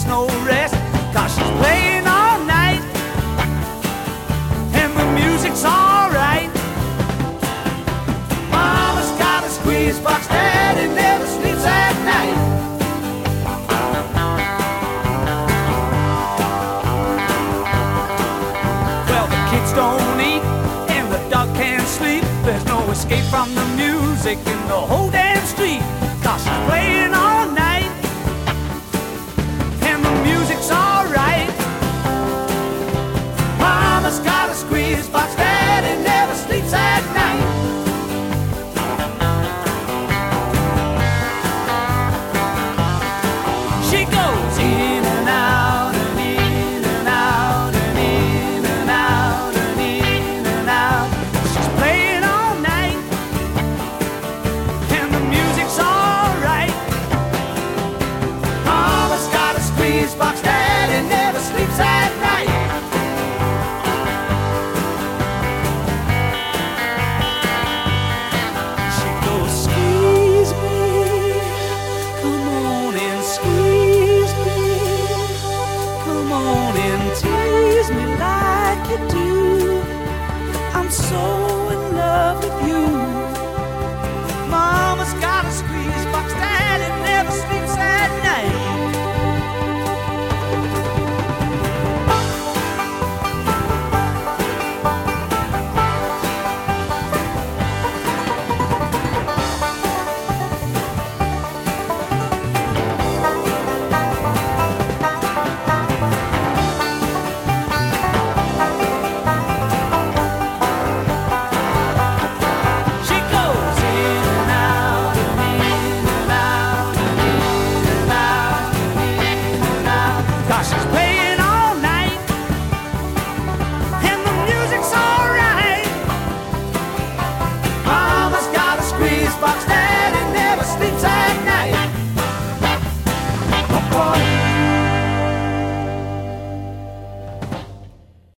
gets no rest, 'cause she's playing all night, and the music's alright. Mama's got a squeeze box, Daddy never sleeps at night. Well, the kids don't eat, and the dog can't sleep. There's no escape from the music in the whole damn street, 'cause she's playing all